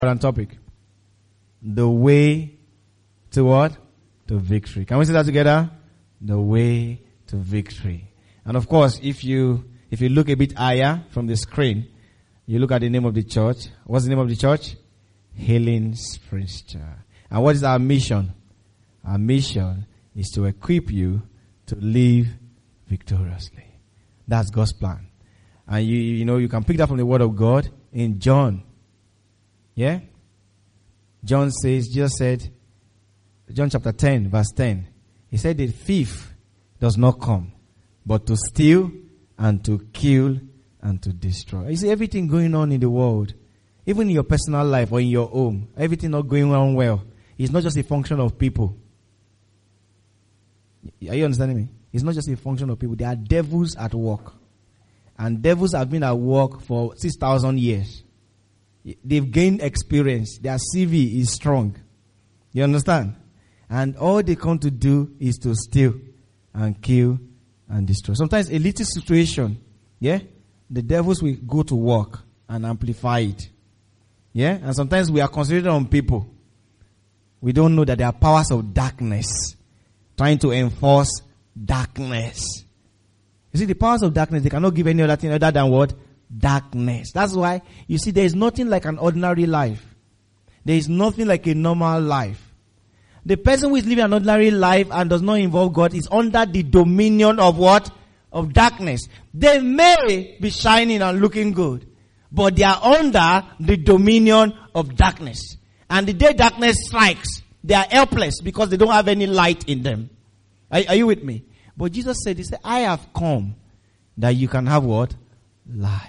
topic. The way to what? To victory. Can we say that together? The way to victory. And of course, if you look a bit higher from the screen, you look at the name of the church. What's the name of the church? Healing Springs Church. And what is our mission? Our mission is to equip you to live victoriously. That's God's plan. And you can pick that from the Word of God in John. Yeah? John says, Jesus said, John chapter 10, verse 10. He said, the thief does not come, but to steal and to kill and to destroy. You see, everything going on in the world, even in your personal life or in your home, everything not going on well, it's not just a function of people. Are you understanding me? It's not just a function of people. There are devils at work. And devils have been at work for 6,000 years. They've gained experience. Their CV is strong. You understand? And all they come to do is to steal and kill and destroy. Sometimes a little situation, the devils will go to work and amplify it. And sometimes we are concentrated on people. We don't know that there are powers of darkness trying to enforce darkness. You see, the powers of darkness, they cannot give any other thing other than what? Darkness. That's why, you see, there is nothing like an ordinary life. There is nothing like a normal life. The person who is living an ordinary life and does not involve God is under the dominion of what? Of darkness. They may be shining and looking good, but they are under the dominion of darkness. And the day darkness strikes, they are helpless because they don't have any light in them. Are you with me? But Jesus said, He said, I have come that you can have what? Life.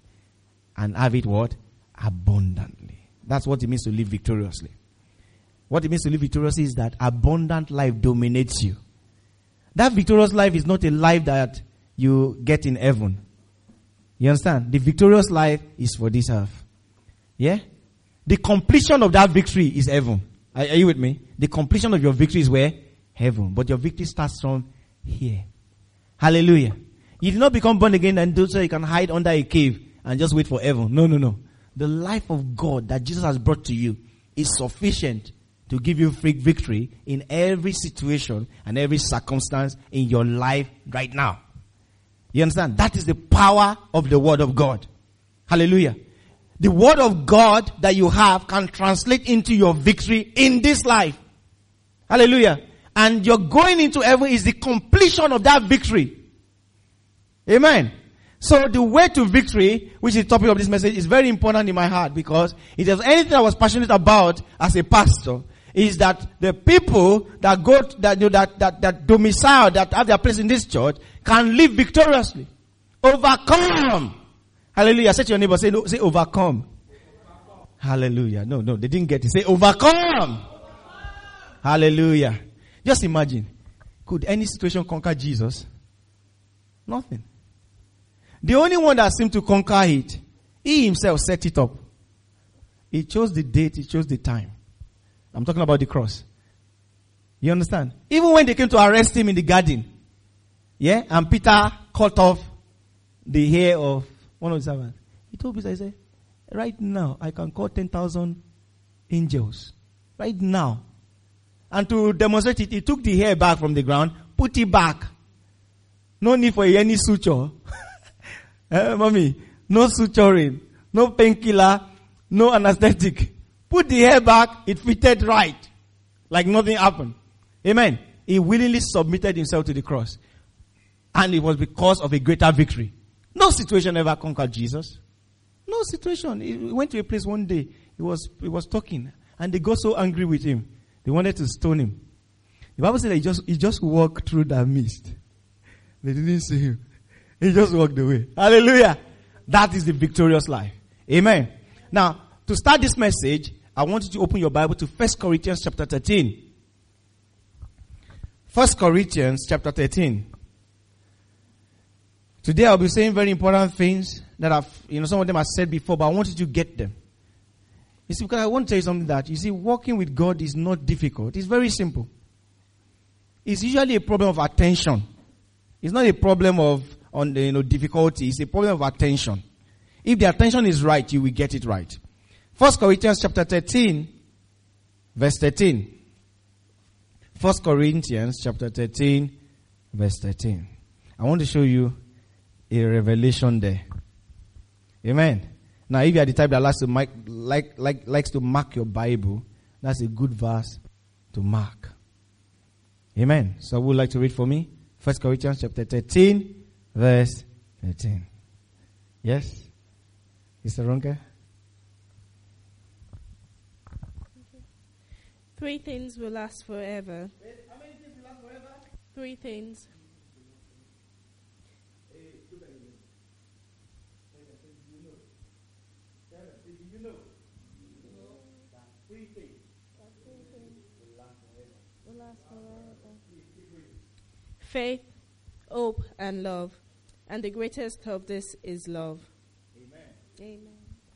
And have it what? Abundantly. That's what it means to live victoriously. What it means to live victoriously is that abundant life dominates you. That victorious life is not a life that you get in heaven. You understand? The victorious life is for this earth. Yeah? The completion of that victory is heaven. Are you with me? The completion of your victory is where? Heaven. But your victory starts from here. Hallelujah. You did not become born again and do so you can hide under a cave and just wait for heaven. No. The life of God that Jesus has brought to you is sufficient to give you free victory in every situation and every circumstance in your life right now. You understand? That is the power of the Word of God. Hallelujah. The Word of God that you have can translate into your victory in this life. Hallelujah. And your going into heaven is the completion of that victory. Amen. So the way to victory, which is the topic of this message, is very important in my heart because if there's anything I was passionate about as a pastor, is that the people that go that domicile, that have their place in this church, can live victoriously, overcome. Hallelujah. Say to your neighbor, say overcome. Hallelujah. No, they didn't get it. Say overcome. Hallelujah. Just imagine, could any situation conquer Jesus? Nothing. The only one that seemed to conquer it, He Himself set it up. He chose the date, He chose the time. I'm talking about the cross. You understand? Even when they came to arrest Him in the garden, and Peter cut off the hair of one of the servants. He told Peter, he said, right now, I can call 10,000 angels. Right now. And to demonstrate it, he took the hair back from the ground, put it back. No need for any suture. Mommy, no suturing, no painkiller, no anesthetic. Put the hair back, it fitted right. Like nothing happened. Amen. He willingly submitted himself to the cross. And it was because of a greater victory. No situation ever conquered Jesus. No situation. He went to a place one day, he was talking, and they got so angry with him. They wanted to stone him. The Bible said that he just walked through that mist. They didn't see him. He just walked away. Hallelujah. That is the victorious life. Amen. Now, to start this message, I want you to open your Bible to 1 Corinthians chapter 13. 1 Corinthians chapter 13. Today I'll be saying very important things that some of them I've said before, but I want you to get them. You see, because I want to tell you something that, you see, walking with God is not difficult. It's very simple. It's usually a problem of attention. It's not a problem of difficulty. It's a problem of attention. If the attention is right, you will get it right. 1 Corinthians chapter 13, verse 13. 1 Corinthians chapter 13, verse 13. I want to show you a revelation there. Amen. Now, if you are the type that likes to mark your Bible, that's a good verse to mark. Amen. So, who would like to read for me? 1 Corinthians chapter 13, verse 13. Yes? Mr. Ronke? Three things will last forever. How many things will last forever? Three things. Faith, hope, and love. And the greatest of this is love. Amen. Amen.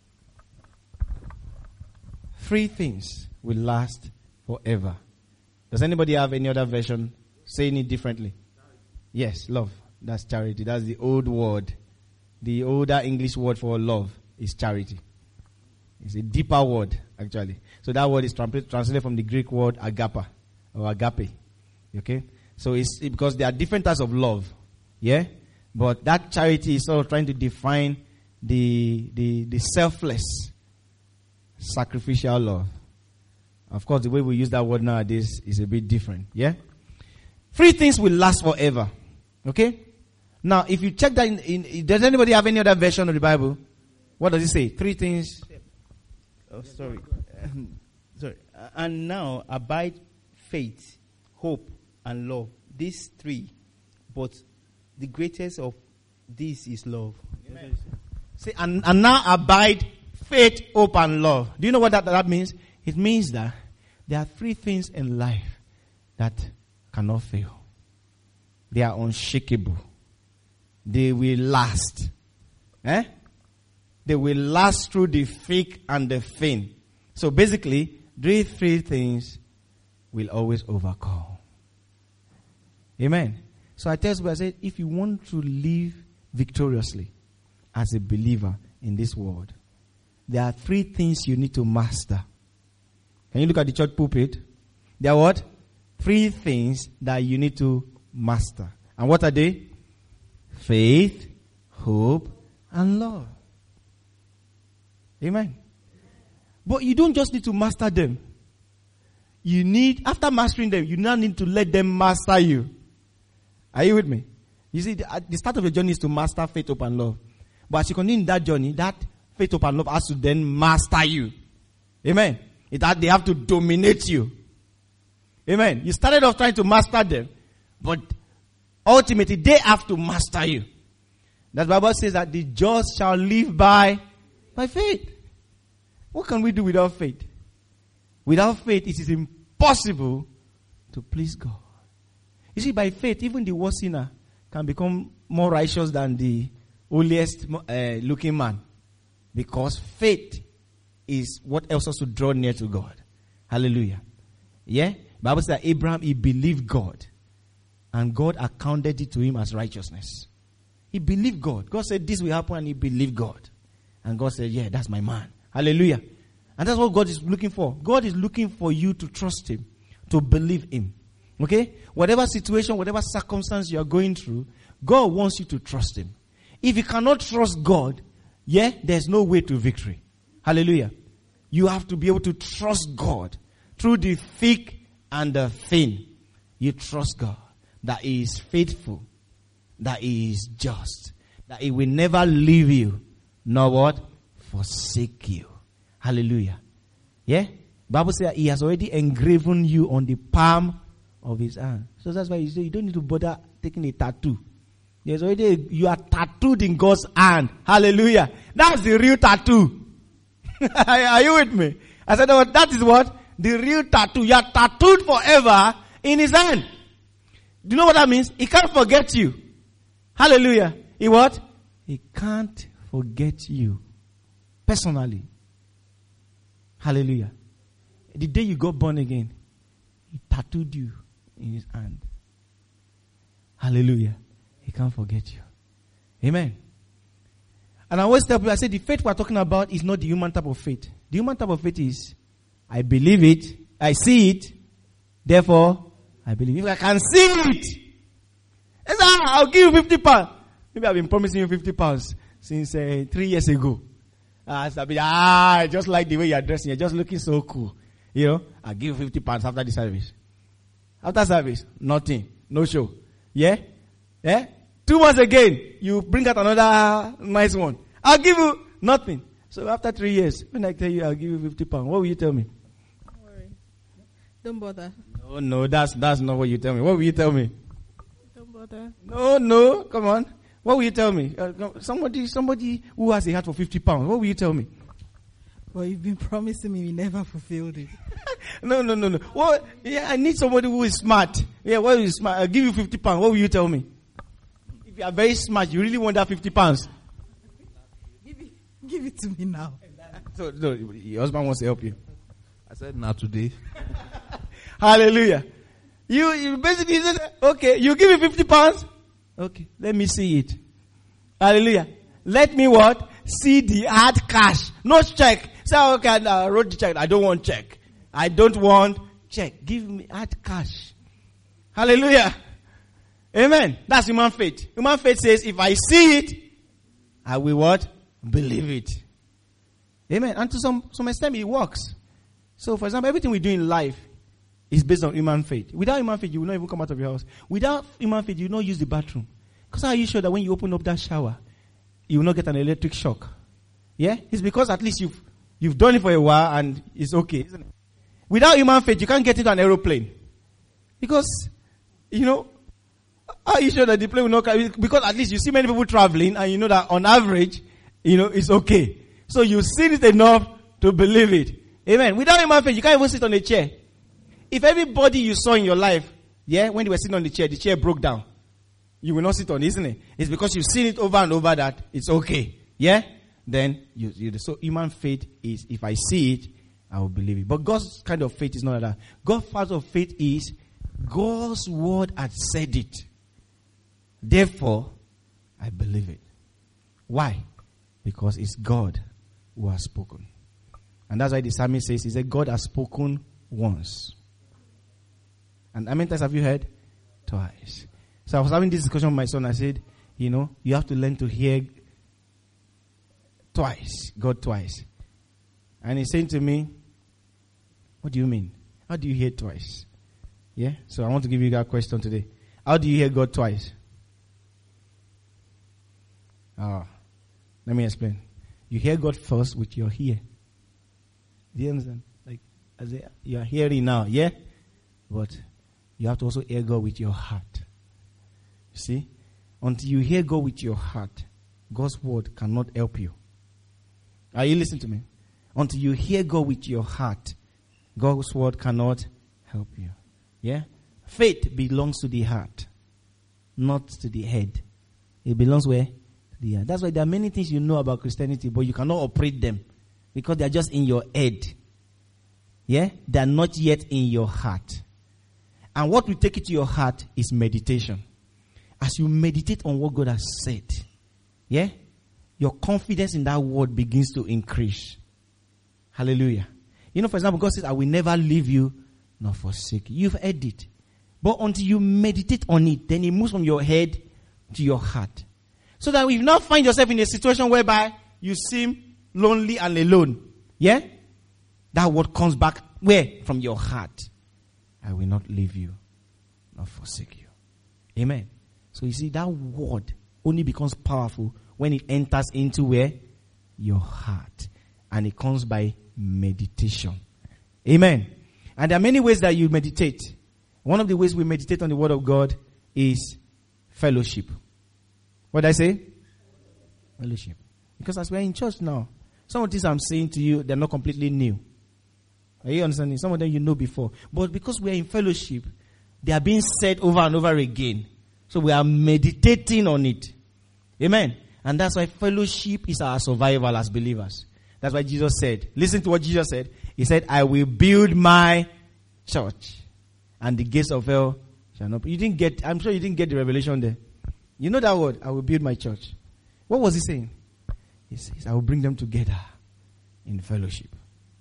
Three things will last forever. Does anybody have any other version saying it differently? Yes, love. That's charity. That's the old word. The older English word for love is charity. It's a deeper word, actually. So that word is translated from the Greek word agape or agape. Okay? So it's because there are different types of love. Yeah? But that charity is sort of trying to define the selfless, sacrificial love. Of course, the way we use that word nowadays is a bit different. Yeah? Three things will last forever. Okay? Now, if you check that does anybody have any other version of the Bible? What does it say? Three things. Oh, sorry. Sorry. And now abide faith, hope, and love. These three. But the greatest of these is love. Amen. Say, and now abide faith, hope, and love. Do you know what that means? It means that there are three things in life that cannot fail. They are unshakable. They will last. They will last through the thick and the thin. So basically, these three things will always overcome. Amen. So I tell you, I said, if you want to live victoriously as a believer in this world, there are three things you need to master. Can you look at the church pulpit? There are what? Three things that you need to master. And what are they? Faith, hope, and love. Amen. But you don't just need to master them. You need, after mastering them, you now need to let them master you. Are you with me? You see, at the start of the journey is to master faith, hope, and love. But as you continue in that journey, that faith, hope, and love has to then master you. Amen. They have to dominate you. Amen. You started off trying to master them, but ultimately they have to master you. That Bible says that the just shall live by faith. What can we do without faith? Without faith, it is impossible to please God. You see, by faith, even the worst sinner can become more righteous than the holiest looking man. Because faith is what helps us to draw near to God. Hallelujah. Yeah? The Bible says that Abraham, he believed God. And God accounted it to him as righteousness. He believed God. God said this will happen and he believed God. And God said, yeah, that's my man. Hallelujah. And that's what God is looking for. God is looking for you to trust him, to believe him. Okay? Whatever situation, whatever circumstance you are going through, God wants you to trust him. If you cannot trust God, yeah, there's no way to victory. Hallelujah. You have to be able to trust God through the thick and the thin. You trust God that he is faithful, that he is just, that he will never leave you, nor what? Forsake you. Hallelujah. Yeah? Bible says he has already engraven you on the palm of his hand. So that's why you say you don't need to bother taking a tattoo. There's already you are tattooed in God's hand. Hallelujah. That's the real tattoo. Are you with me? I said, oh, that is what? The real tattoo. You are tattooed forever in his hand. Do you know what that means? He can't forget you. Hallelujah. He what? He can't forget you. Personally. Hallelujah. The day you got born again, he tattooed you in his hand. Hallelujah. He can't forget you. Amen. And I always tell people, I say the faith we're talking about is not the human type of faith. The human type of faith is, I believe it, I see it, therefore, I believe. If I can see it, I'll give you 50 pounds. Maybe I've been promising you 50 pounds since 3 years ago. I just like the way you're dressing. You're just looking so cool. You know, I'll give you 50 pounds after the service. After service, nothing. No show. Yeah? Yeah? 2 months again, you bring out another nice one. I'll give you nothing. So after 3 years, when I tell you I'll give you 50 pounds, what will you tell me? Don't worry. Don't bother. No, that's not what you tell me. What will you tell me? Don't bother. No, come on. What will you tell me? Somebody who has a heart for 50 pounds, what will you tell me? Well, you've been promising me, you never fulfilled it. No. Well, yeah, I need somebody who is smart. Yeah, what is smart? I'll give you 50 pounds. What will you tell me? If you are very smart, you really want that 50 pounds. Give it to me now. So, your husband wants to help you. I said, not today. Hallelujah. You basically said, okay, you give me 50 pounds. Okay, let me see it. Hallelujah. Let me what? See the hard cash. No check. Say, okay, I wrote the check. I don't want check. I don't want check. Give me hard cash. Hallelujah. Amen. That's human faith. Human faith says, if I see it, I will what? Believe it. Amen. And to some extent, it works. So, for example, everything we do in life is based on human faith. Without human faith, you will not even come out of your house. Without human faith, you will not use the bathroom. Because how are you sure that when you open up that shower, you will not get an electric shock? Yeah? It's because at least you've done it for a while and it's okay, isn't it? Without human faith, you can't get into an aeroplane. Because, how are you sure that the plane will not come? Because at least you see many people traveling and you know that on average, it's okay. So you've seen it enough to believe it. Amen. Without human faith, you can't even sit on a chair. If everybody you saw in your life, when they were sitting on the chair broke down, you will not sit on it, isn't it? It's because you've seen it over and over that it's okay. Yeah? Then, so human faith is, if I see it, I will believe it. But God's kind of faith is not like that. God's part of faith is, God's word had said it. Therefore, I believe it. Why? Because it's God who has spoken. And that's why the psalmist says, he said, God has spoken once. And how many times have you heard? Twice. So I was having this discussion with my son. I said, you have to learn to hear twice. God twice. And he's saying to me, what do you mean? How do you hear twice? Yeah? So I want to give you that question today. How do you hear God twice? Let me explain. You hear God first with your ear. Do you understand? Like, you are hearing now, yeah? But you have to also hear God with your heart. You see? Until you hear God with your heart, God's word cannot help you. Are you listening to me? Until you hear God with your heart, God's word cannot help you. Yeah? Faith belongs to the heart, not to the head. It belongs where? To the heart. That's why there are many things you know about Christianity, but you cannot operate them because they are just in your head. Yeah? They are not yet in your heart. And what will take it to your heart is meditation. As you meditate on what God has said, yeah, your confidence in that word begins to increase. Hallelujah. For example, God says, I will never leave you nor forsake you. You've heard it. But until you meditate on it, then it moves from your head to your heart. So that if you now find yourself in a situation whereby you seem lonely and alone, yeah, that word comes back where? From your heart. I will not leave you nor forsake you. Amen. So you see, that word only becomes powerful when it enters into where? Your heart. And it comes by meditation. Amen. And there are many ways that you meditate. One of the ways we meditate on the word of God is fellowship. What did I say? Fellowship. Because as we're in church now, some of these I'm saying to you, they're not completely new. Are you understanding? Some of them you know before. But because we're in fellowship, they are being said over and over again. So we are meditating on it. Amen. And that's why fellowship is our survival as believers. That's why Jesus said, listen to what Jesus said. He said, I will build my church, and the gates of hell shall not. I'm sure you didn't get the revelation there. You know that word, I will build my church. What was he saying? He says, I will bring them together in fellowship.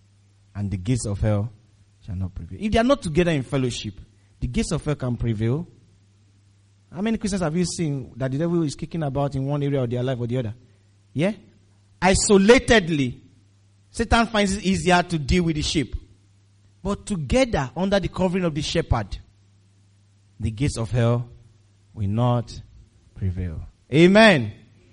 and the gates of hell shall not prevail. If they are not together in fellowship, the gates of hell can prevail. How many Christians have you seen that the devil is kicking about in one area of their life or the other? Yeah? Isolatedly, Satan finds it easier to deal with the sheep. But together, under the covering of the shepherd, the gates of hell will not prevail. Amen.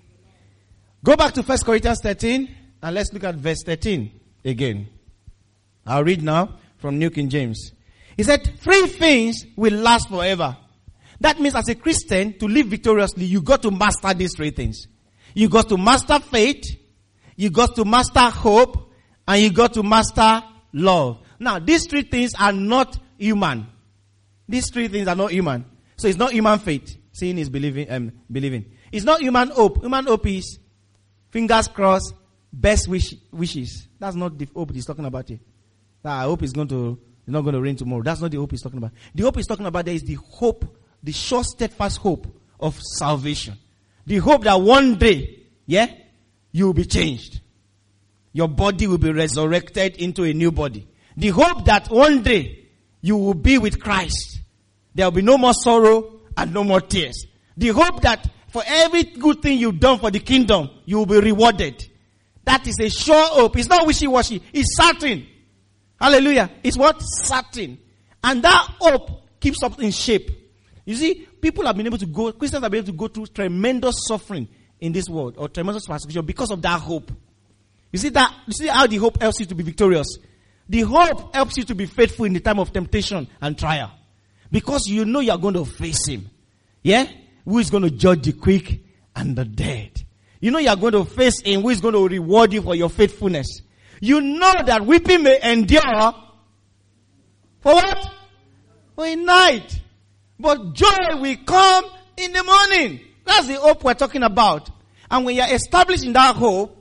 Go back to 1 Corinthians 13 and let's look at verse 13 again. I'll read now from New King James. He said, 3 things will last forever. That means as a Christian, to live victoriously, you got to master these 3 things. You got to master faith, you got to master hope, and you got to master love. Now, these 3 things are not human. These 3 things are not human. So it's not human faith. Seeing is believing. It's not human hope. Human hope is fingers crossed, best wishes. That's not the hope he's talking about here. I hope it's not going to rain tomorrow. That's not the hope he's talking about. The hope he's talking about there is the hope, the sure, steadfast hope of salvation. The hope that one day, you will be changed. Your body will be resurrected into a new body. The hope that one day you will be with Christ. There will be no more sorrow and no more tears. The hope that for every good thing you've done for the kingdom, you will be rewarded. That is a sure hope. It's not wishy-washy. It's certain. Hallelujah. It's what? Certain. And that hope keeps us in shape. You see, Christians have been able to go through tremendous suffering in this world, or tremendous persecution because of that hope. You see how the hope helps you to be victorious? The hope helps you to be faithful in the time of temptation and trial. Because you know you are going to face him. Yeah? Who is going to judge the quick and the dead. You know you are going to face him who is going to reward you for your faithfulness. You know that weeping may endure for what? For a night. But joy will come in the morning. That's the hope we're talking about. And when you're established in that hope,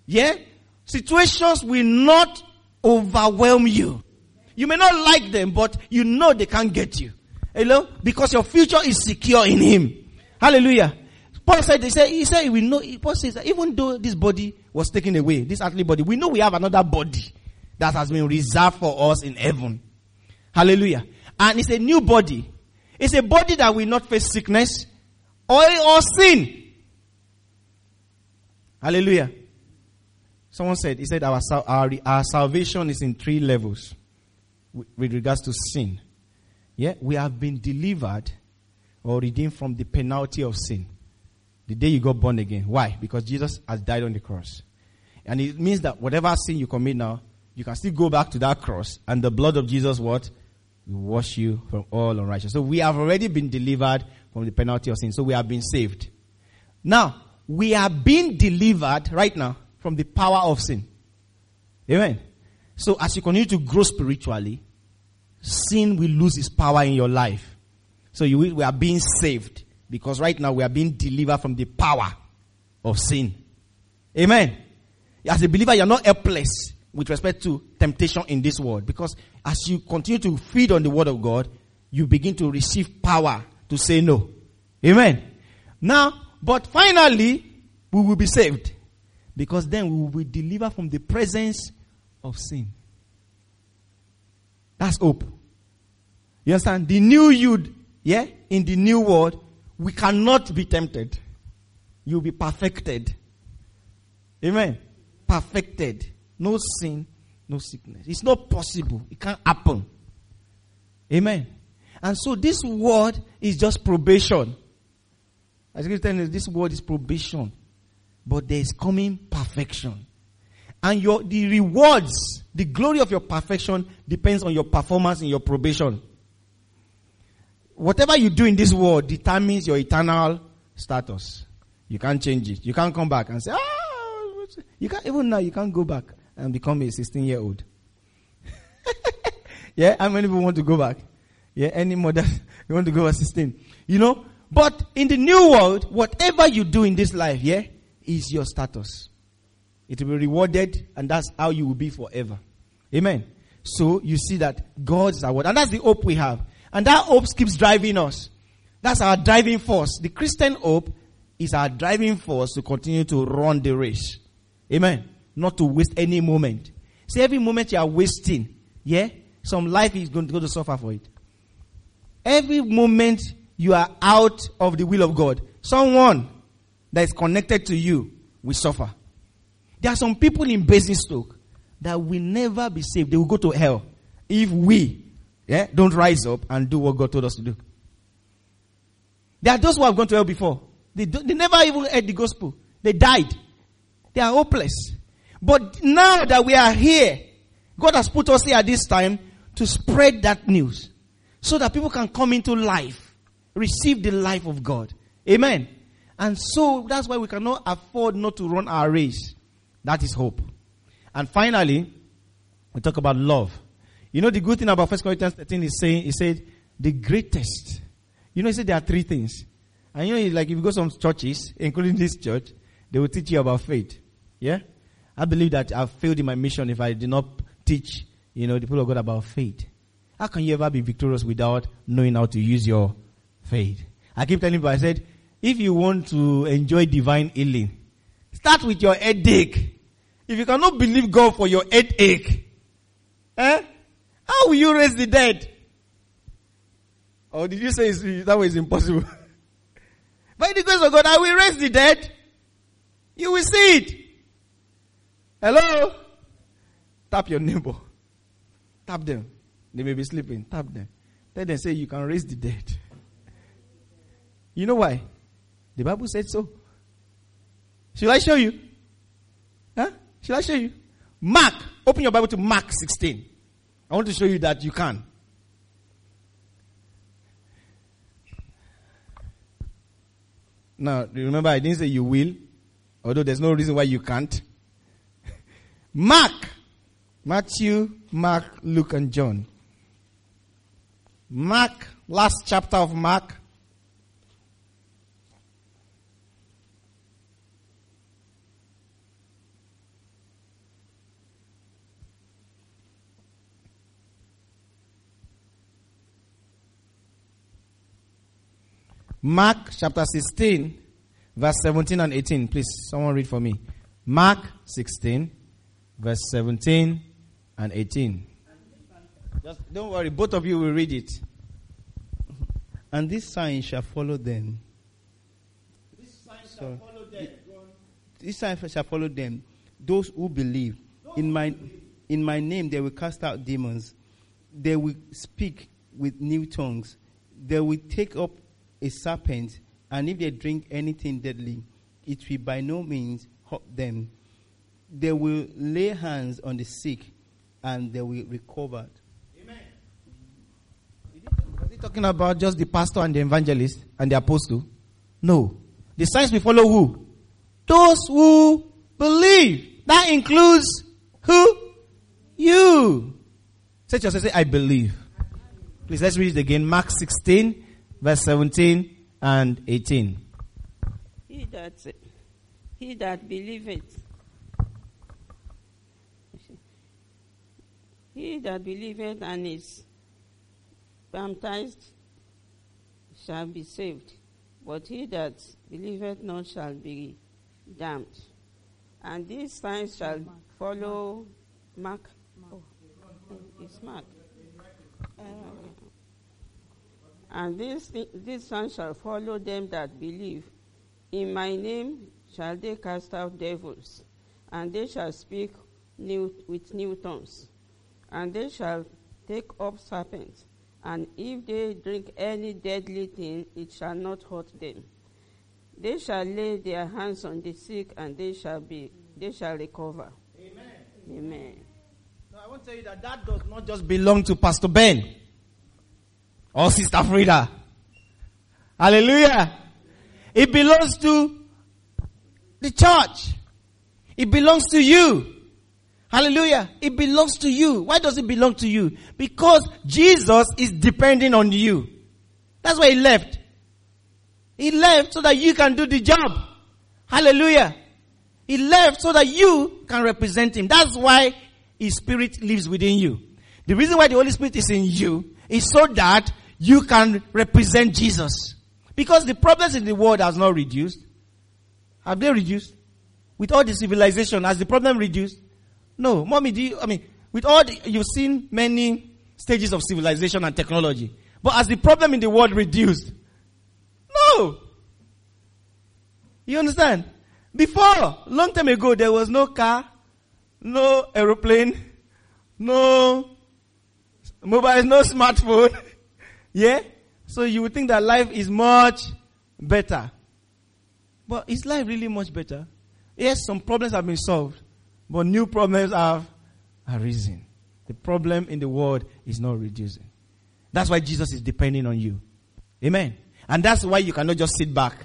situations will not overwhelm you. You may not like them, but you know they can't get you. Hello? Because your future is secure in him. Hallelujah. Paul said, we know, Paul says that even though this body was taken away, this earthly body, we know we have another body that has been reserved for us in heaven. Hallelujah. And it's a new body. It's a body that will not face sickness or sin. Hallelujah. Someone said, our salvation is in 3 levels with regards to sin. Yeah, we have been delivered or redeemed from the penalty of sin. The day you got born again. Why? Because Jesus has died on the cross. And it means that whatever sin you commit now, you can still go back to that cross. And the blood of Jesus, what? Will wash you from all unrighteousness. So we have already been delivered from the penalty of sin. So we have been saved. Now, we are being delivered right now from the power of sin. Amen. So as you continue to grow spiritually, sin will lose its power in your life. So we are being saved. Because right now we are being delivered from the power of sin. Amen. As a believer, you are not helpless with respect to temptation in this world. Because as you continue to feed on the word of God, you begin to receive power to say no. Amen. Now, but finally, we will be saved. Because then we will be delivered from the presence of sin. That's hope. You understand? The new you, in the new world, we cannot be tempted. You'll be perfected. Amen. Perfected. No sin, no sickness. It's not possible. It can't happen. Amen. And so this word is just probation. As I tell you, this word is probation. But there is coming perfection. And the rewards, the glory of your perfection depends on your performance in your probation. Whatever you do in this world determines your eternal status. You can't change it. You can't come back and say, you can't, even now you can't go back and become a 16-year-old. Yeah, how many people want to go back? Yeah, any mother, you want to go at 16. You know, but in the new world, whatever you do in this life, is your status. It will be rewarded, and that's how you will be forever. Amen. So you see that God is our word, and that's the hope we have. And that hope keeps driving us. That's our driving force. The Christian hope is our driving force to continue to run the race. Amen. Not to waste any moment. See, every moment you are wasting, yeah, some life is going to suffer for it. Every moment you are out of the will of God, someone that is connected to you will suffer. There are some people in Basingstoke that will never be saved. They will go to hell if we don't rise up and do what God told us to do. There are those who have gone to hell before. They never even heard the gospel. They died. They are hopeless. But now that we are here, God has put us here at this time to spread that news so that people can come into life, receive the life of God. Amen. And so that's why we cannot afford not to run our race. That is hope. And finally, we talk about love. You know the good thing about 1 Corinthians 13 is saying, he said, the greatest. You know, he said there are three things. And you know, like if you go to some churches, including this church, they will teach you about faith. Yeah? I believe that I've failed in my mission if I did not teach, the people of God about faith. How can you ever be victorious without knowing how to use your faith? I keep telling people, I said, if you want to enjoy divine healing, start with your headache. If you cannot believe God for your headache, how will you raise the dead? Or did you say that way is impossible? By the grace of God, I will raise the dead. You will see it. Hello? Tap your neighbor. Tap them. They may be sleeping. Tap them. Tell them, say, you can raise the dead. You know why? The Bible said so. Shall I show you? Shall I show you? Mark. Open your Bible to Mark 16. I want to show you that you can. Now, remember I didn't say you will. Although there's no reason why you can't. Mark. Matthew, Mark, Luke, and John. Mark, last chapter of Mark. Mark chapter 16, verse 17 and 18. Please, someone read for me. Mark 16, verse 17 and 18. Just don't worry, both of you will read it. And this sign shall follow them. This sign shall follow them. This sign shall follow them. Those who believe. In my name they will cast out demons. They will speak with new tongues. They will take up a serpent, and if they drink anything deadly, it will by no means hurt them. They will lay hands on the sick, and they will recover. Amen. Was he talking about just the pastor and the evangelist and the apostle? No. The signs will follow who? Those who believe. That includes who? You. Say to yourself, say, I believe. Please, let's read it again. Mark 16, verse 17 and 18. He that believeth. He that believeth and is baptized shall be saved, but he that believeth not shall be damned. And these signs shall follow Mark. Oh, it's Mark. And this sign shall follow them that believe. In my name shall they cast out devils, and they shall speak with new tongues. And they shall take up serpents, and if they drink any deadly thing, it shall not hurt them. They shall lay their hands on the sick, and they shall recover. Amen. Amen. Now I want to tell you that does not just belong to Pastor Ben or Sister Frida. Hallelujah. It belongs to the church. It belongs to you. Hallelujah. It belongs to you. Why does it belong to you? Because Jesus is depending on you. That's why he left. He left so that you can do the job. Hallelujah. He left so that you can represent him. That's why his spirit lives within you. The reason why the Holy Spirit is in you is so that you can represent Jesus. Because the problems in the world has not reduced. Have they reduced? With all the civilization, has the problem reduced? No. Mommy, with all you've seen many stages of civilization and technology. But has the problem in the world reduced? No. You understand? Before, long time ago, there was no car, no aeroplane, no mobile, no smartphone. Yeah? So you would think that life is much better. But is life really much better? Yes, some problems have been solved, but new problems have arisen. The problem in the world is not reducing. That's why Jesus is depending on you. Amen. And that's why you cannot just sit back,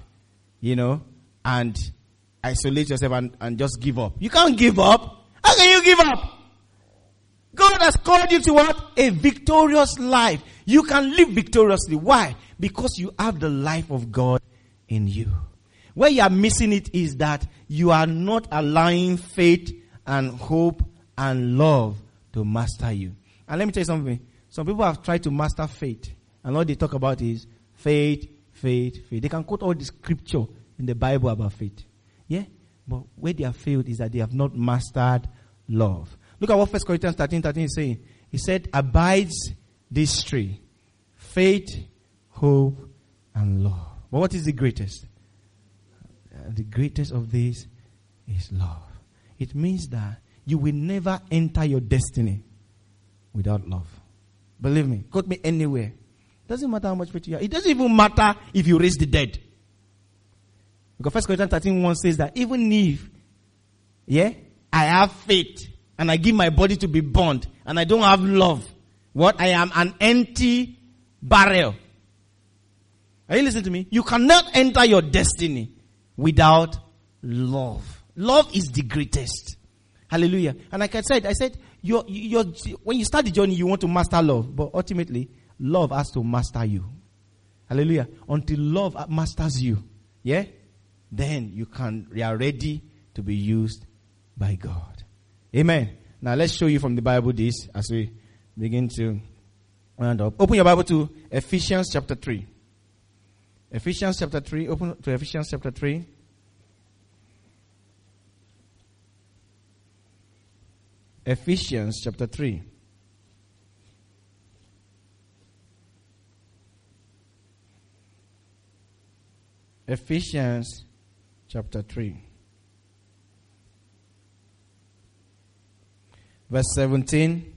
and isolate yourself and just give up. You can't give up. How can you give up? God has called you to what? A victorious life. You can live victoriously. Why? Because you have the life of God in you. Where you are missing it is that you are not allowing faith and hope and love to master you. And let me tell you something. Some people have tried to master faith. And all they talk about is faith, faith, faith. They can quote all the scripture in the Bible about faith. Yeah? But where they have failed is that they have not mastered love. Look at what 1 Corinthians 13:13 is saying. He said, abides these three: faith, hope, and love. But what is the greatest? The greatest of these is love. It means that you will never enter your destiny without love. Believe me. Quote me anywhere. Doesn't matter how much faith you have. It doesn't even matter if you raise the dead. Because 1 Corinthians 13:1 says that even if, I have faith and I give my body to be burned and I don't have love, what? I am an empty barrel. Are you listening to me? You cannot enter your destiny without love. Love is the greatest. Hallelujah. And like I said, when you start the journey, you want to master love. But ultimately, love has to master you. Hallelujah. Until love masters you. Yeah? Then you are ready to be used by God. Amen. Now let's show you from the Bible this as we begin to round up. Open your Bible to Ephesians chapter 3. Ephesians chapter 3. Open to Ephesians chapter 3. Ephesians chapter 3. Ephesians chapter 3. Verse 17,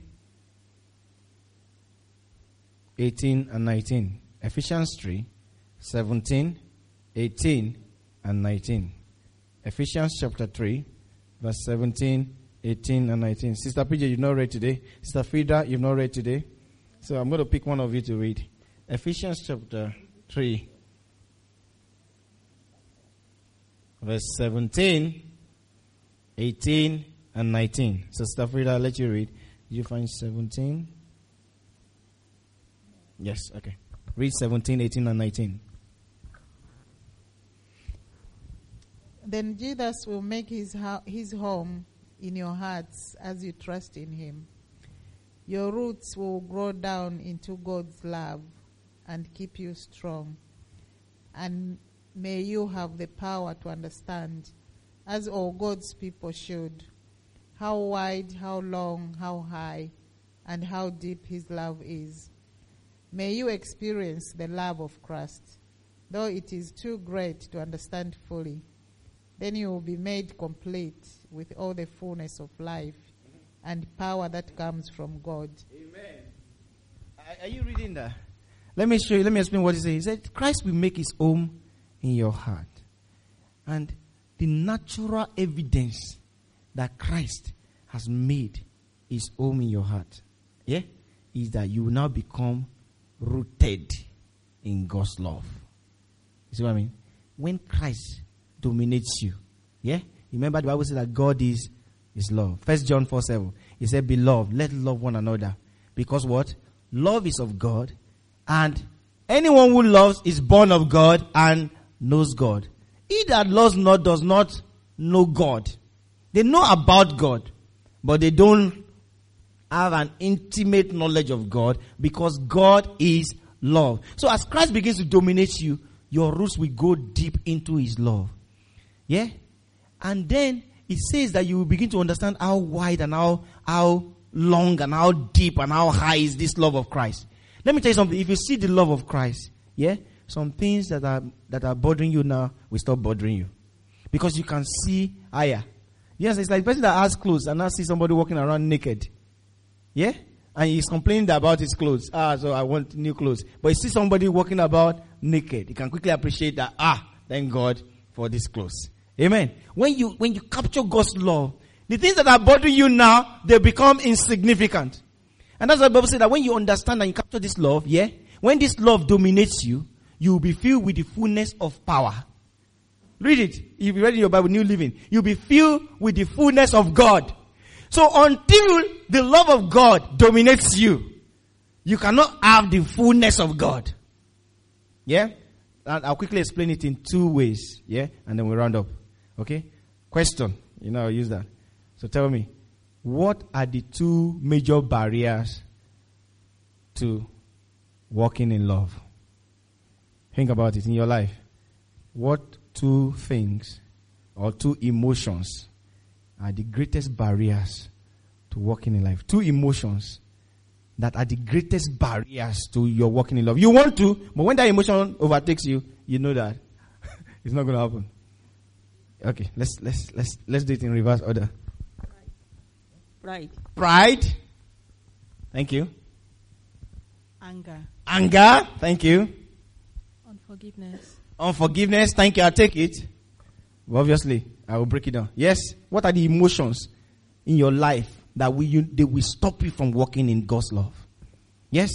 18 and 19. Ephesians 3, 17, 18 and 19. Ephesians chapter 3, verse 17, 18 and 19. Sister PJ, you've not read today. Sister Frida, you've not read today. So I'm going to pick one of you to read. Ephesians chapter 3, verse 17, 18 and 19. Sister Frida, I'll let you read. Did you find 17? Yes, okay. Read 17, 18 and 19. Then Jesus will make his home in your hearts as you trust in him. Your roots will grow down into God's love and keep you strong. And may you have the power to understand, as all God's people should, how wide, how long, how high, and how deep his love is. May you experience the love of Christ, though it is too great to understand fully. Then you will be made complete with all the fullness of life and power that comes from God. Amen. Are you reading that? Let me show you. Let me explain what he said. He said, Christ will make his home in your heart. And the natural evidence that Christ has made his home in your heart, is that you will now become rooted in God's love. You see what I mean? When Christ dominates you, remember the Bible says that God is love. 1 John 4:7. He said, beloved, let love one another. Because what? Love is of God, and anyone who loves is born of God and knows God. He that loves not does not know God. They know about God, but they don't have an intimate knowledge of God, because God is love. So as Christ begins to dominate you, your roots will go deep into his love. Yeah? And then it says that you will begin to understand how wide and how long and how deep and how high is this love of Christ. Let me tell you something. If you see the love of Christ, yeah, some things that are bothering you now will stop bothering you. Because you can see higher. Yes, it's like the person that has clothes and now see somebody walking around naked. Yeah? And he's complaining about his clothes. So I want new clothes. But you see somebody walking about naked. You can quickly appreciate that. Thank God for these clothes. Amen. When you capture God's love, the things that are bothering you now, they become insignificant. And that's why the Bible says that when you understand and you capture this love, yeah, when this love dominates you, you will be filled with the fullness of power. Read it. If you read in your Bible, New Living, you'll be filled with the fullness of God. So until the love of God dominates you, you cannot have the fullness of God. Yeah? And I'll quickly explain it in 2 ways. Yeah? And then we'll round up. Okay? Question. I'll use that. So tell me, what are the 2 major barriers to walking in love? Think about it in your life. What 2 things or 2 emotions are the greatest barriers to walking in life? 2 emotions that are the greatest barriers to your walking in love. You want to, but when that emotion overtakes you, you know that it's not going to happen. Okay, let's do it in reverse order. Pride. Thank you. Anger. Thank you. Unforgiveness. Thank you. I'll take it. But obviously, I will break it down. Yes. What are the emotions in your life that they will stop you from walking in God's love? Yes.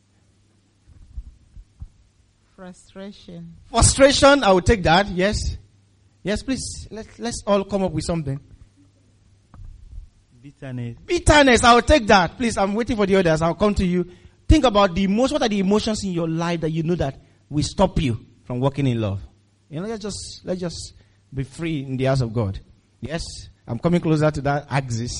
Frustration. I will take that. Yes. Yes, please. Let's all come up with something. Bitterness. I will take that. Please, I'm waiting for the others. I'll come to you. Think about the emotions. What are the emotions in your life that you know that will stop you from walking in love? Let's just be free in the house of God. Yes, I'm coming closer to that axis.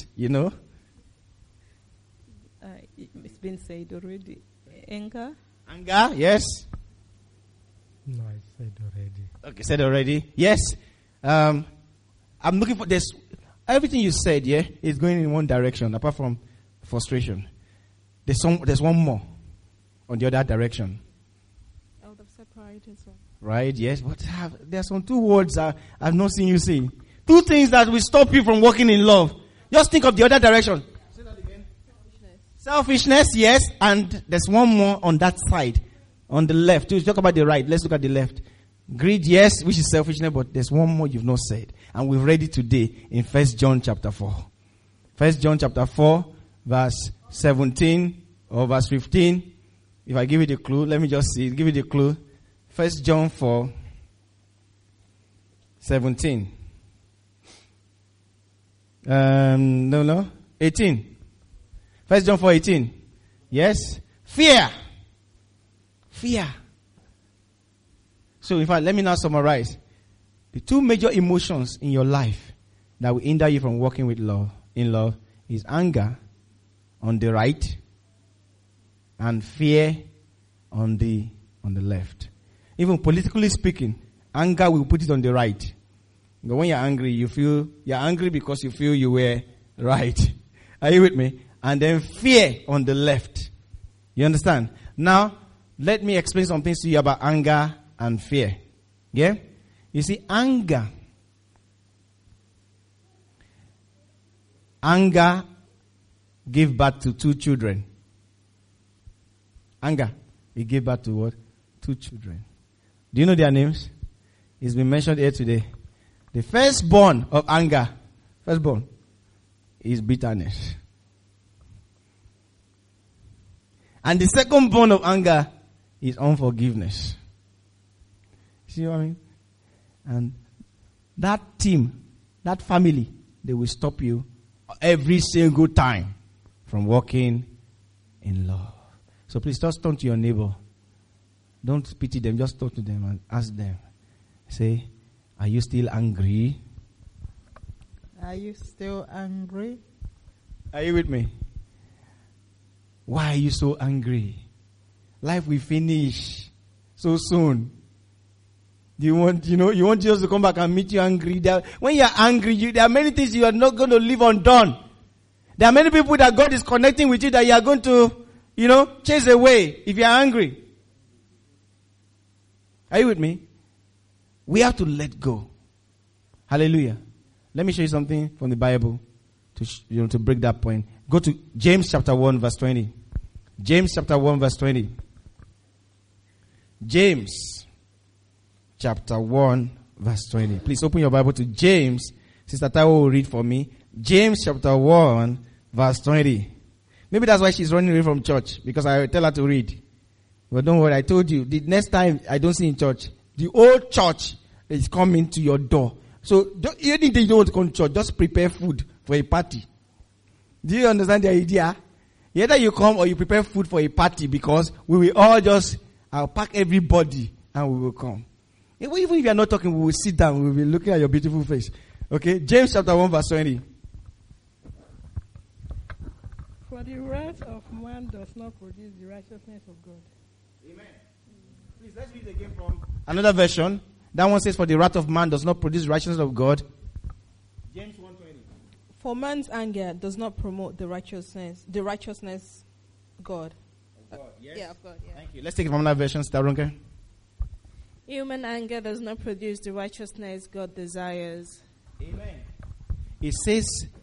It's been said already. Anger, yes. No, I said already. Okay, said already. Yes. I'm looking for this. Everything you said, yeah, is going in one direction, apart from frustration. There's one more on the other direction. Out of separate as well. Right, yes, but there are some 2 words I've not seen you say. 2 things that will stop you from walking in love. Just think of the other direction. Say that again. Selfishness, yes, and there's one more on that side, on the left. To talk about the right, let's look at the left. Greed, yes, which is selfishness, but there's one more you've not said. And we've read it today in 1 John chapter 4. 1 John chapter 4, verse 17 or verse 15. If I give you the clue, let me just see. Give you the clue. 1 John 4, 17. 18. 1 John 4, 18. Yes. Fear. So in fact, let me now summarize. The 2 major emotions in your life that will hinder you from walking in love is anger on the right and fear on the left. Even politically speaking, anger will put it on the right. But when you're angry, you're angry because you feel you were right. Are you with me? And then fear on the left. You understand? Now, let me explain some things to you about anger and fear. Yeah? You see, anger gave birth to 2 children. Anger, it gave birth to what? 2 children. Do you know their names? It's been mentioned here today. The firstborn of anger, is bitterness. And the secondborn of anger is unforgiveness. See what I mean? And that team, that family, they will stop you every single time from walking in love. So please just turn to your neighbor. Don't pity them, just talk to them and ask them. Say, are you still angry? Are you still angry? Are you with me? Why are you so angry? Life will finish so soon. Do you want, you want Jesus to come back and meet you angry? When you're angry, there are many things you are not going to leave undone. There are many people that God is connecting with you that you are going to, chase away if you are angry. Are you with me? We have to let go. Hallelujah. Let me show you something from the Bible to break that point. Go to James chapter 1 verse 20. James chapter 1 verse 20. James chapter 1 verse 20. Please open your Bible to James. Sister Taiwo will read for me. James chapter 1 verse 20. Maybe that's why she's running away from church, because I tell her to read. But don't worry, I told you, the next time I don't see in church, the old church is coming to your door. So anything you don't want to come to church, just prepare food for a party. Do you understand the idea? Either you come or you prepare food for a party, because we will all I'll pack everybody and we will come. Even if you are not talking, we will sit down, we will be looking at your beautiful face. Okay? James chapter 1 verse 20. For the wrath of man does not produce the righteousness of God. Amen. Please, let's read again from another version. That one says, for the wrath of man does not produce the righteousness of God. James 1:20. For man's anger does not promote the righteousness God. Of God, yes? Yeah, of God, yeah. Thank you. Let's take it from another version, Starunke. Human anger does not produce the righteousness God desires. Amen. It says,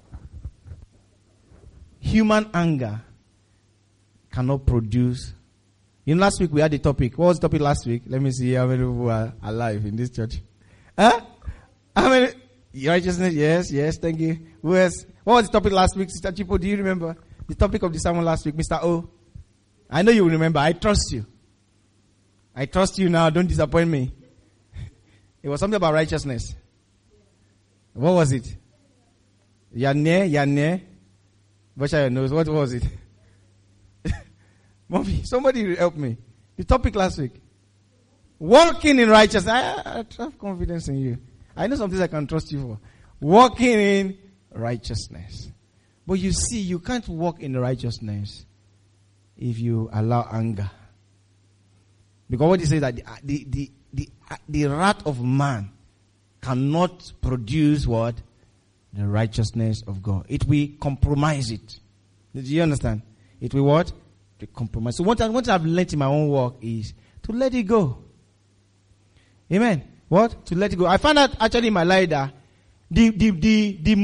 human anger cannot produce. Last week we had the topic. What was the topic last week? Let me see how many people are alive in this church. Huh? How many? Righteousness, yes, thank you. Who else? What was the topic last week, Sister Chipo? Do you remember the topic of the sermon last week, Mr. O? I know you will remember. I trust you. I trust you now. Don't disappoint me. It was something about righteousness. What was it? Yane. Watch out your nose. What was it? Mommy, somebody help me. The topic last week. Walking in righteousness. I have confidence in you. I know some things I can trust you for. Walking in righteousness. But you see, you can't walk in righteousness if you allow anger. Because what he says that the wrath of man cannot produce what? The righteousness of God. It will compromise it. Do you understand? It will what? To compromise. So what I've learned in my own work is to let it go. Amen. What? To let it go. I found out actually in my life that the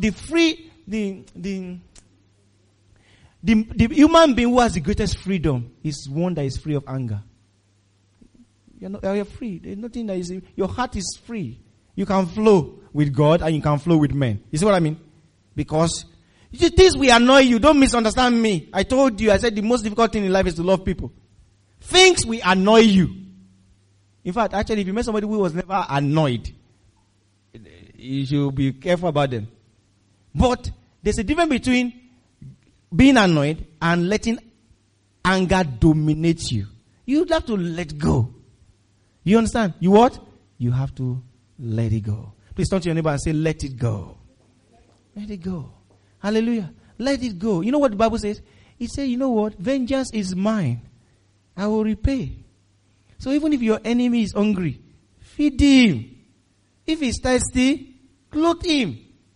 human being who has the greatest freedom is one that is free of anger. You're free. There's nothing that is, your heart is free. You can flow with God and you can flow with men. You see what I mean? Because things will annoy you. Don't misunderstand me. I told you, I said the most difficult thing in life is to love people. Things will annoy you. In fact, actually, if you met somebody who was never annoyed, you should be careful about them. But there's a difference between being annoyed and letting anger dominate you. You have to let go. You understand? You what? You have to let it go. Please turn to your neighbor and say, let it go. Let it go. Hallelujah. Let it go. You know what the Bible says? It says, you know what? Vengeance is mine. I will repay. So even if your enemy is hungry, feed him. If he's thirsty, clothe him.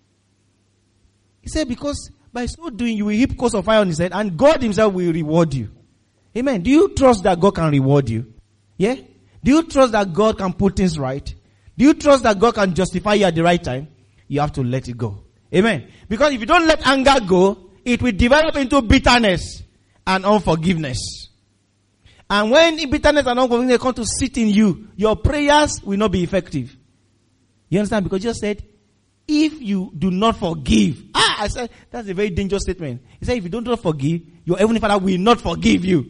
He said, because by so doing, you will heap coals of fire on his head, and God himself will reward you. Amen. Do you trust that God can reward you? Yeah? Do you trust that God can put things right? Do you trust that God can justify you at the right time? You have to let it go. Amen. Because if you don't let anger go, it will develop into bitterness and unforgiveness. And when bitterness and unforgiveness come to sit in you, your prayers will not be effective. You understand? Because Jesus said, if you do not forgive. I said, that's a very dangerous statement. He said, if you don't forgive, your heavenly Father will not forgive you.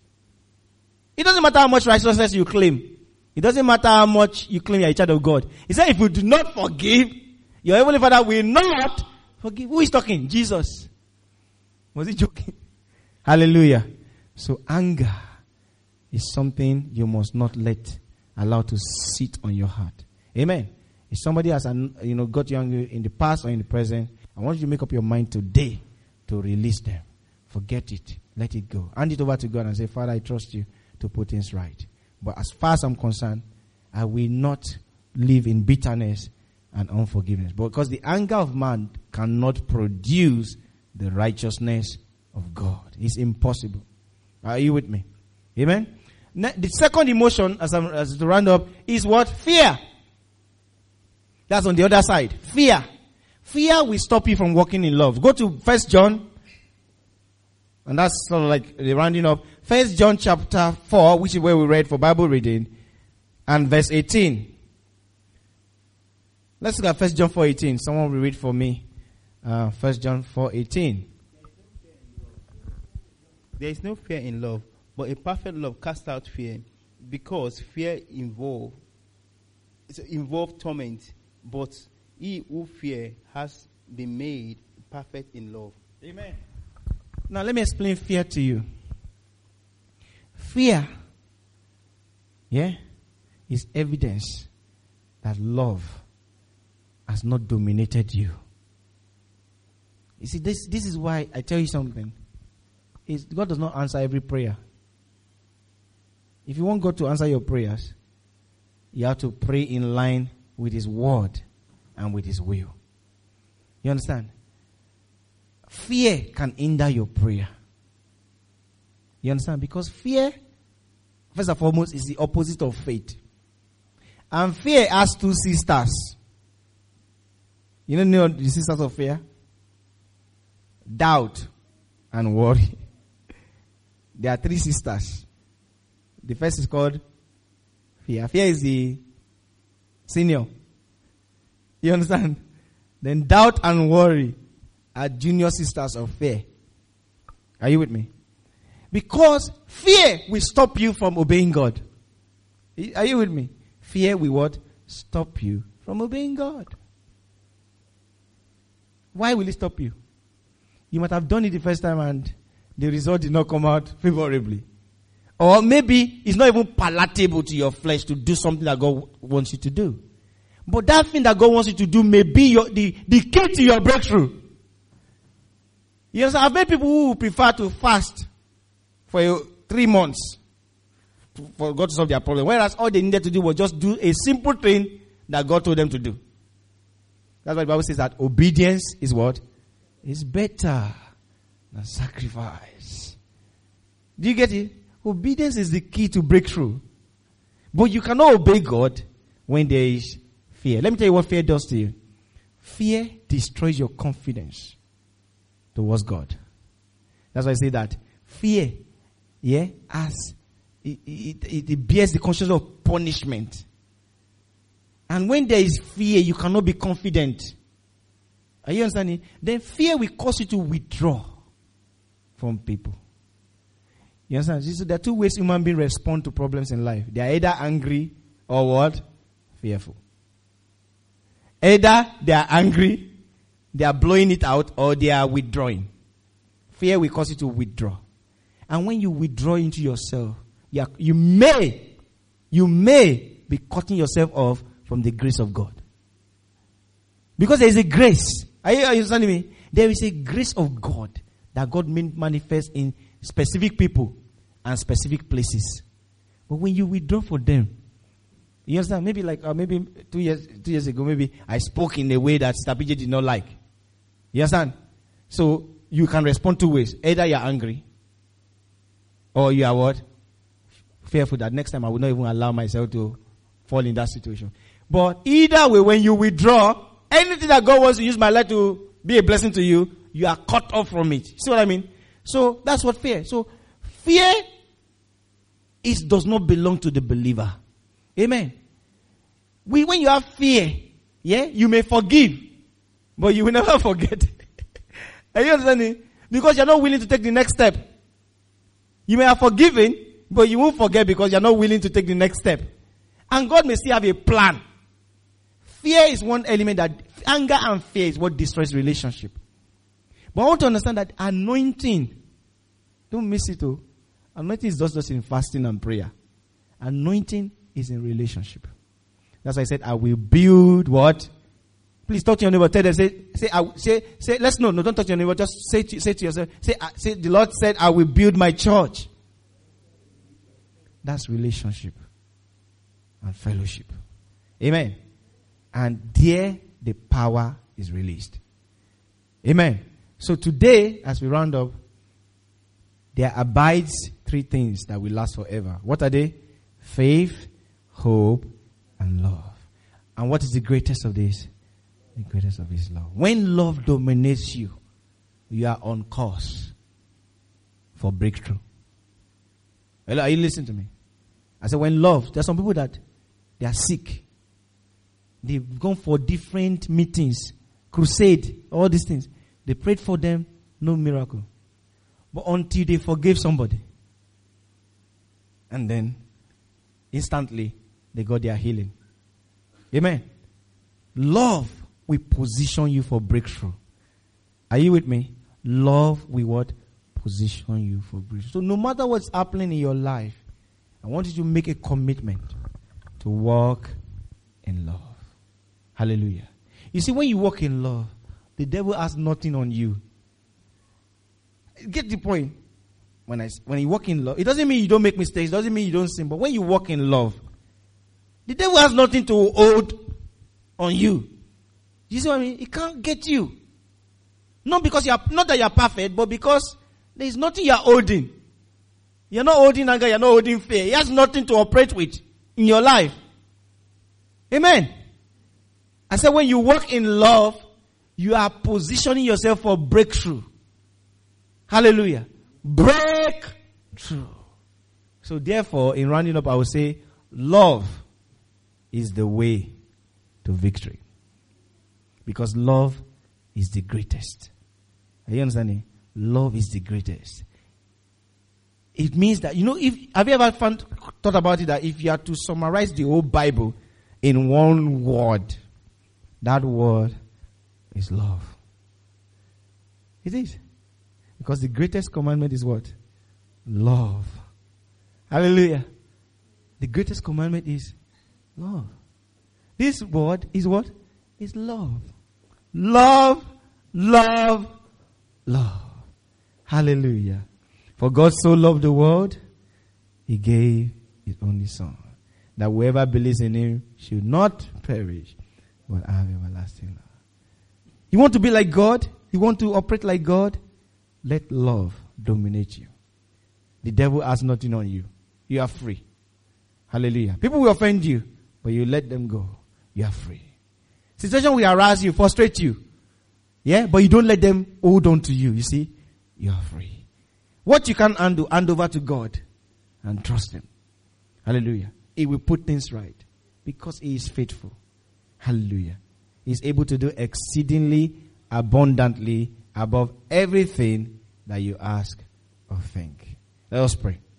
It doesn't matter how much righteousness you claim. It doesn't matter how much you claim you're a child of God. He said, if you do not forgive, your heavenly Father will not forgive. Who is talking? Jesus. Was he joking? Hallelujah. So anger is something you must not allow to sit on your heart. Amen. If somebody has got you angry in the past or in the present, I want you to make up your mind today to release them. Forget it. Let it go. Hand it over to God and say, Father, I trust you to put things right. But as far as I'm concerned, I will not live in bitterness and unforgiveness. Because the anger of man cannot produce the righteousness of God. It's impossible. Are you with me? Amen? The second emotion, as to round up, is what? Fear. That's on the other side. Fear. Fear will stop you from walking in love. Go to 1 John. And that's sort of like the rounding up. 1 John chapter 4, which is where we read for Bible reading. And verse 18. Let's look at 1 John 4:18. Someone will read for me. 1 John 4:18. There is no fear in love, but a perfect love casts out fear, because fear involves torment. But he who fears has been made perfect in love. Amen. Now let me explain fear to you. Fear, is evidence that love has not dominated you. You see, this is why I tell you something. God does not answer every prayer. If you want God to answer your prayers, you have to pray in line with His word and with His will. You understand? Fear can hinder your prayer. You understand? Because fear, first and foremost, is the opposite of faith. And fear has two sisters. You don't know the sisters of fear? Doubt and worry. There are three sisters. The first is called fear. Fear is the senior. You understand? Then doubt and worry are junior sisters of fear. Are you with me? Because fear will stop you from obeying God. Are you with me? Fear will what? Stop you from obeying God. Why will it stop you? You might have done it the first time and the result did not come out favorably. Or maybe it's not even palatable to your flesh to do something that God wants you to do. But that thing that God wants you to do may be the key to your breakthrough. Yes, I've met people who prefer to fast for 3 months for God to solve their problem. Whereas all they needed to do was just do a simple thing that God told them to do. That's why the Bible says that obedience is what? Is better than sacrifice. Do you get it? Obedience is the key to breakthrough. But you cannot obey God when there is fear. Let me tell you what fear does to you. Fear destroys your confidence towards God. That's why I say that fear, as it bears the consciousness of punishment. And when there is fear, you cannot be confident. Are you understanding? Then fear will cause you to withdraw from people. You understand? So there are two ways human beings respond to problems in life. They are either angry or what? Fearful. Either they are angry, they are blowing it out, or they are withdrawing. Fear will cause you to withdraw. And when you withdraw into yourself, you may be cutting yourself off from the grace of God. Because there is a grace. Are you understanding me? There is a grace of God that God manifests in specific people and specific places. But when you withdraw from them, you understand? Maybe maybe 2 years ago, maybe I spoke in a way that Stabije did not like. You understand? So you can respond 2 ways. Either you are angry, or you are what? Fearful that next time I will not even allow myself to fall in that situation. But either way, when you withdraw, anything that God wants to use my life to be a blessing to you, you are cut off from it. See what I mean? So that's what fear. So fear does not belong to the believer. Amen. When you have fear, you may forgive, but you will never forget. Are you understanding? Because you're not willing to take the next step. You may have forgiven, but you won't forget because you're not willing to take the next step. And God may still have a plan. Fear is one element that anger and fear is what destroys relationship. But I want to understand that anointing, don't miss it. Anointing is just in fasting and prayer. Anointing is in relationship. That's why I said, I will build what? Please talk to your neighbor. Tell them, say, let's no, don't talk to your neighbor. Just say to yourself, say, the Lord said, I will build my church. That's relationship. and fellowship. Amen. And there the power is released. Amen. So today, as we round up, there abides 3 things that will last forever. What are they? Faith, hope, and love. And what is the greatest of these? The greatest of is love. When love dominates you, you are on course for breakthrough. Hello, are you listening to me? I said when love, there are some people that they are sick. They've gone for different meetings, crusade, all these things. They prayed for them, no miracle. But until they forgave somebody, and then instantly they got their healing. Amen. Love will position you for breakthrough. Are you with me? Love will what? Position you for breakthrough. So no matter what's happening in your life, I want you to make a commitment to walk in love. Hallelujah. You see, when you walk in love, the devil has nothing on you. Get the point? When you walk in love, it doesn't mean you don't make mistakes, it doesn't mean you don't sin, but when you walk in love, the devil has nothing to hold on you. You see what I mean? He can't get you. Not because not that you're perfect, but because there is nothing you're holding. You're not holding anger, you're not holding fear. He has nothing to operate with in your life. Amen. I said when you walk in love, you are positioning yourself for breakthrough. Hallelujah. Breakthrough. So therefore, in rounding up, I will say, love is the way to victory. Because love is the greatest. Are you understanding? Love is the greatest. It means that, have you ever thought about it, that if you had to summarize the whole Bible in one word, that word is love. It is. Because the greatest commandment is what? Love. Hallelujah. The greatest commandment is love. This word is what? Is love. Love, love, love. Hallelujah. For God so loved the world, He gave His only Son, that whoever believes in Him should not perish, but have everlasting life. You want to be like God? You want to operate like God? Let love dominate you. The devil has nothing on you. You are free. Hallelujah. People will offend you, but you let them go. You are free. Situation will harass you, frustrate you. Yeah, but you don't let them hold on to you. You see, you are free. What you can undo, hand over to God and trust Him. Hallelujah. He will put things right because He is faithful. Hallelujah. He is able to do exceedingly abundantly above everything that you ask or think. Let us pray.